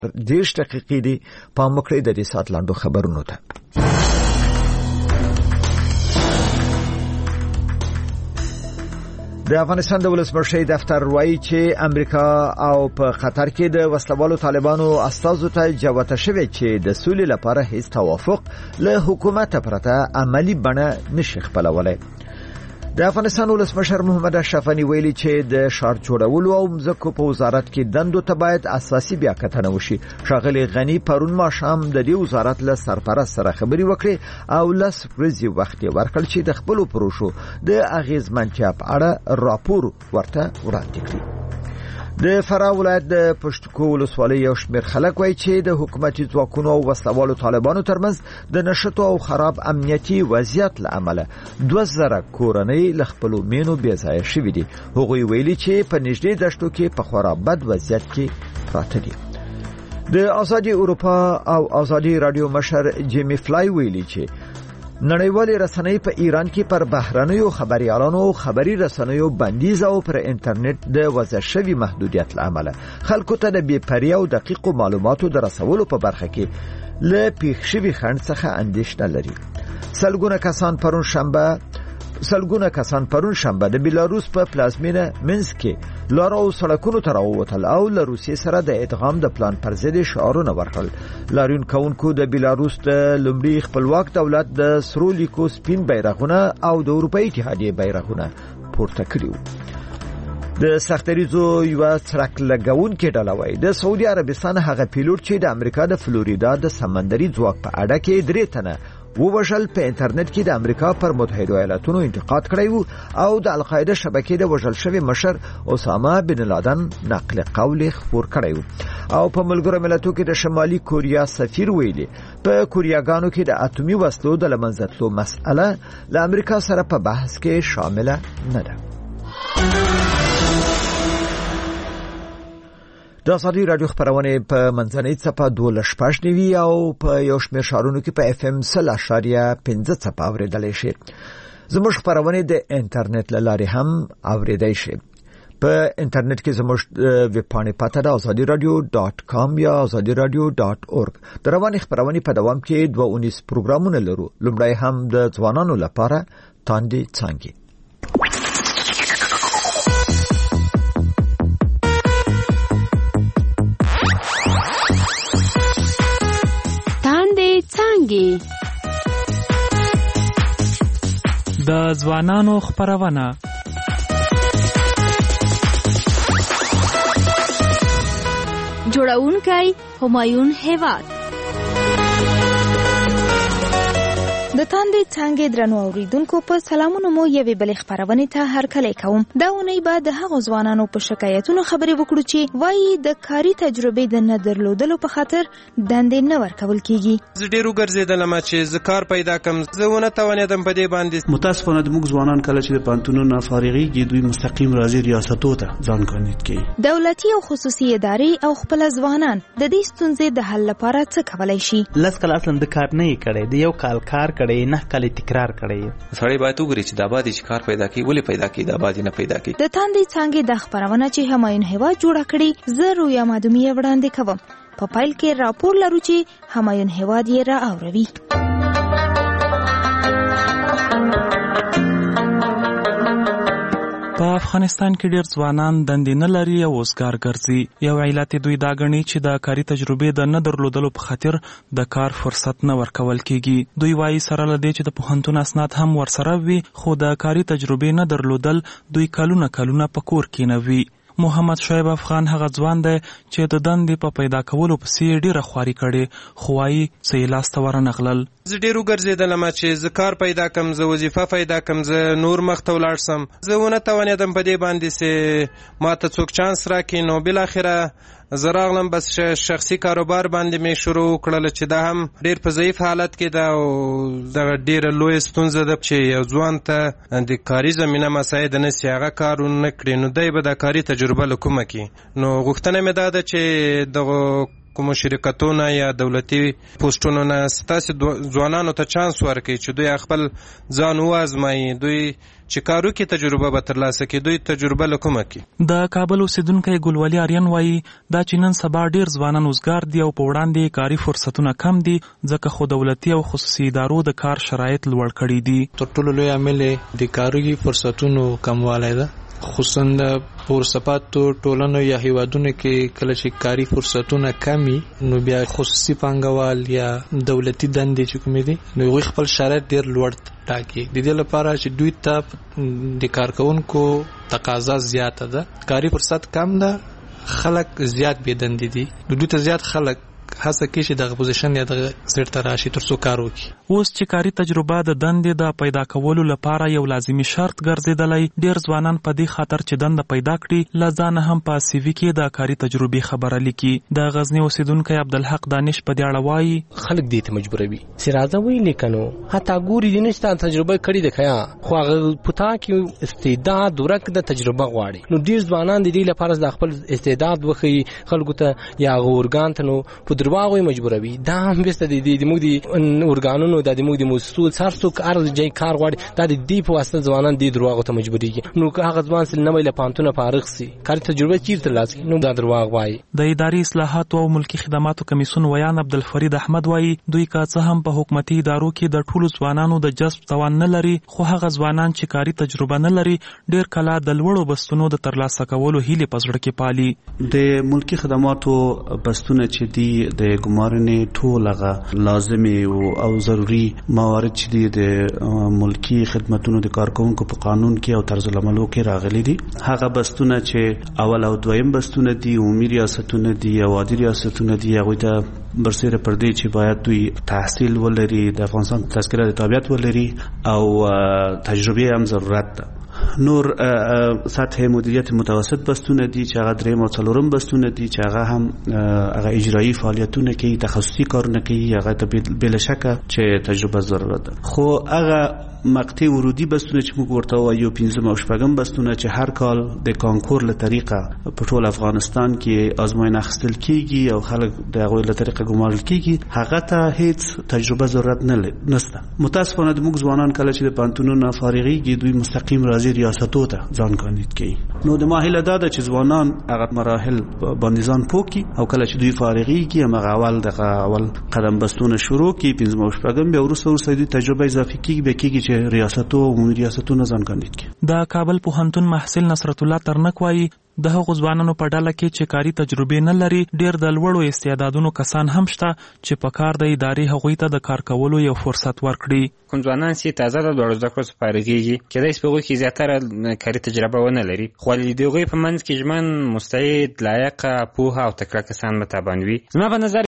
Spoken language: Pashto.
10 دقیقې دی پام وکړئ د دې سات لاندو خبرونو ته. د افغانستان د ولسمشر دفتر وایي چې امریکا او په قطر کې د وسلوالو طالبانو استازو ته جوته شوی چې د سولې لپاره هیڅ توافق له حکومت پرته عملی بڼه نشي خپلولای. د افغانستان ولسمشر محمد اشرف غنی ویلي چې د شهر جوړولو او مځکو په وزارت کې دندو ته باید اساسي بیاکتنه وشي. ښاغلي غنی پرون ماښام د دې وزارت له سرپرست سره خبرې وکړې او لس ورځې وخت ورکړ چې د خپل پروژو د اغیزمنتیا په اړه راپور ورته وړاندې کړي. د فراه ولایت د پشتکو ولسوالۍ یو شمېر خلک وایي چې د حکومتي ځواکونو او وسلوالو طالبانو ترمنځ د نشټو او خراب امنیتي وضعیت له امله 2000 کورنۍ له خپل مینو بې ځایه شوي دي. هغوی ویلي چې په نږدې دشتو کې په خورا بد وضعیت کې پراته دي. د آزادي اروپا او آزادي رادیو مشر جیمی فلای ویلي چې نړیوالې رسنۍ په ایران کې پر بهرنیو خبريالانو او خبري رسنیو بندیز او پر انټرنیټ د وضع شوی محدودیت لامل خلکو ته د بې پریا او دقیقو معلوماتو د رسولو په برخه کې له پیښ شوی خنډ څخه اندېښنه لري. سلګونه کسان پرون شنبه د بیلاروس په پلازمینه منسک کې لار او سړکونو ته راووتل او له روسیې سره د ادغام د پلان پر ضد شعارونه ورکړل. لاریون کونکو د بیلاروس د لومړي خپلواک دولت د سرو لیکو سپین بیرغونه او د اروپאי اتحادیې بیرغونه پورته کړیو. د سختریزو یو څرک لګون کې ډلوي د سعودي عربستان هغه پیلوټ چې د امریکا د فلوریدا د سمندري ځواک په اړه کې درې تنه ووژل په انټرنیټ کې د امریکا پر متحده ایالاتونو انتقاد کړی او د القاعده شبکې د وژل شوی مشر اسامه بن لادن نقل قول خبر کړی او په ملګرو ملتونو کې د شمالي کوریا سفیر ویلي په کوریاګانو کې د اټومي وسلو د لمنځتلو مسأله له امریکا سره په بحث کې شامل نه ده. د آزادي رادیو خبرونه په منځنۍ څپه 12.9 او په یو شمېر ښارونو کې په FM 0.15 څپه اوریدل شي. زموږ خبرونه د انټرنیټ له لارې هم اوریدل شي. په انټرنیټ کې زموږ ویب پاڼې پته ده azadiradio.com یا azadiradio.org. د رواني خبرونه په دوام کې 219 پروګرامونه لرو. لومړی هم د ځوانانو لپاره تاندې څنګه د ځوانانو خبرونه جوړونکی همایون هیواد. د تاندې څنګه درنو اوریدونکو په سلامونو مو یوې بلې خبرونه ته هرکلی کوم. دا ونی بعد د هغو ځوانانو په شکایتونو خبرې وکړو چې وایي د کاري تجربې د نه درلودلو په خاطر دندې نه ورکول کیږي. زه ډېر وګرځېدلم چې زه کار پیدا کړم، زه ونه توانېدم په دې باندې. متاسفانه موږ ځوانان کله چې د پانتونونو فارغېږي دوی مستقیم راځي ریاستو ته ځان کاندید کوي. دولتي او خصوصي ادارې او خپل ځوانان د دې ستونزې د حل لپاره څه کولای شي؟ لس کال اصلا د کار نه کړي، د یو کال کار کړي، نه کال تکرار کړي. سړی باید وګوري چې د آبادی چې کار پیدا کوي ولې پیدا کوي، د آبادی نه پیدا کوي. د تاندې څنګه د خبرونه چې همایون هیواد جوړ کړي زه رویا مادومی وړاندې کوم. په پایل کې راپور لرو چې همایون هیواد یې را اوروي. په افغانستان کې ډېر ځوانان دندې نه لري او اوسګار ګرځي. یو علت دوی دا ګڼي چې د کاري تجربې د نه درلودلو په خاطر د کار فرصت نه ورکول کیږي. دوی وایي سره لدې چې د پوهنتون اسناد هم ورسره وي خو د کاري تجربې نه درلودل دوی کلونه په کور کې نه وي. محمد شعیب افغان هغه ځوان دی چې د دندې په پیدا کولو پسې ډېره خواري کړې خو وایي څه یې لاسته ورنغلل. زه ډېر وګرځېدلم چې زه کار پیدا کړم، زه وظیفه پیدا کړم، زه نور مخ ته ولاړ سم. زه ونه توانېدم په دې باندې چې ما ته څوک چانس راکړي. نو بالاخره زه راغلم بس شخصي کاروبار باندې مې شروع کړل چې دا هم ډېر په ضعیف حالت کې ده او دغه ډېره لویه ستونزه ده چې یو ځوان ته د کاري زمینه مساعده نه سي هغه کار ونه کړي نو دی به د کاري تجربه له کومه کړي. نو غوښتنه مې دا ده چې دغه کومو شرکتونو یا دولتي پوسټونو نه ستاسې ځوانانو ته چانس ورکوي چې دوی خپل ځان وازمایي، دوی چې کارو کې تجربه به ترلاسه کړي. دوی تجربه له کومه کړي؟ د کابل اوسیدونکی ګلولي آریان وایي دا چې نن سبا ډیر ځوانان وزګار دي او په وړاندې کاري فرصتونه کم دي، ځکه خو دولتي او خصوصي ادارو د کار شرایط لوړ کړي دي. تر ټولو لوی عامل د کاري فرصتونو کموالی ده، خصوصا د پورسپاتو ټولنو یا هیوادونو کې کله چې کاري فرصتونه کمی نو بیا خصوصي پانګوال یا دولتي دندې چې کومې دي نو هغوی خپل شرایط ډېر لوړ ټاکي د دې لپاره چې دوی ته د کارکوونکو تقاضا زیاته ده، کاري فرصت کم ده، خلک زیات بې دندې دي، نو دوی ته زیات خلک هڅه کوي چې دغه پوزیشن یا دغه سیټ ته راشي تر څو کار وکړي. اوس چې کاري تجربه د دندې د پیدا کولو لپاره یو لازمي شرط ګرځېدلی، ډېر ځوانان په دې خاطر چې دنده پیدا کړي له ځانه هم په سی وي کې د کاري تجربې خبره لیکي. د غزني اوسیدونکی عبدالحق دانش په دې اړه وایي خلک دې ته مجبوروي چې راځه وایي لیکنو حتی ګوري دې نشته تجربه کړې ده خیا خو هغه پتا کې استعداد ورک د تجربه غواړي. نو ډېر ځوانان د دې لپاره د خپل استعداد وښيي خلکو ته یا اورګان ته نو په درواغ مجبوروي. دا هم بسته د موږ د اورګانونو د موږ د موسسو سرسو کار ځای کار غواړي دا د دې په واسطه ځوانان د درواغو ته مجبورېږي. نو که هغه ځوان سل نوې له پانتونه فارغ سي کاري تجربه چیرته لاسي نو دا درواغ وایي. د اداري اصلاحاتو او ملکي خدماتو کمیسیون ویان عبدالفرید احمد وایي دوی که څه هم په حکومتي ادارو کې د ټولو ځوانانو د جذب توان نه لري، خو هغه ځوانان چې کاري تجربه نه لري ډېر کله د لوړو بستونو د ترلاسه کولو هیلې په زړه کې پالي. د ملکي خدماتو بستونه چې دي د ګمارنې ټول هغه لازمي او ضروري موارد چې دي د ملکي خدماتونو د کارکونکو په قانون کې او طرز العملو کې راغلي دي. هغه بستونه چې اول او دویم بستونه دي، عمومي ریاستونه دي او عادي ریاستونه دي، هغوی ته برسېره پر دې چې باید دوی تحصیل ولري، د افغانستان تذکره د تابعیت ولري او تجربه هم ضرورت ده. نور سطح مدیریت متوسط بستونه دي چې هغه دریم او څلورم بستونه دي چې هغه هم هغه اجرایی فعالیتونه کوي، تخصصي کارونه کوي، هغه ته بلا شکه چې تجربه ضرورت ده. خو هغه مقطع ورودی بستونه چې موږ ورته وایو پنځم او شپږم بستونه چې هر کال د کانکور له طریقه په ټول افغانستان کې آزموینه اخیستل کیږي او خلک د هغوی له طریقه ګمارل کیږي، هغه ته هیڅ تجربه ضرورت نشته. متاسفانه د موږ ځوانان کله چې د پانتونونو فارغیږي دوی مستقیم راځي ریاستو ته ځان کاندید کوي. نو د ما هیله دا ده چې ځوانان هغه مراحل باندې ځان پوکي او کله چې دوی فارغیږي هغه اول قدم بستونه شروع کړي پنځم او شپږم، بیا وروسته دوی تجربه اضافي کیږي به کیږي ریاستو او عمومي ریاستونو ځان کاندید کړي. د کابل پوهنتون محصل نصرت الله ترنک وایي د هغو ځوانانو په ډله کې چې کاري تجربې نه لري ډېر د لوړو استعدادونو کسان هم شته چې په کار د ادارې هغوی ته د کار کولو یو فرصت ورکړي. کوم ځوانان چې تازه د لوړو زده کړو څخه فارغېږي کېدای شي په هغوی کې زیاتره کاري تجربه ونه لري، خو د هغوی په منځ کې ژمن، مستعد، لایقه، پوهه او تکړه کسان متابان وي. زما په نظر